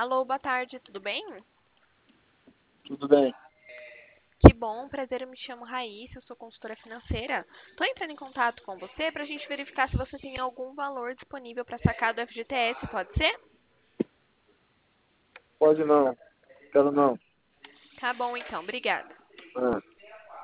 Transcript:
Alô, boa tarde, tudo bem? Tudo bem. Que bom, prazer, eu me chamo Raíssa, eu sou consultora financeira. Estou entrando em contato com você para a gente verificar se você tem algum valor disponível para sacar do FGTS, pode ser? Pode não. Quero não. Tá bom então, obrigada. Ah.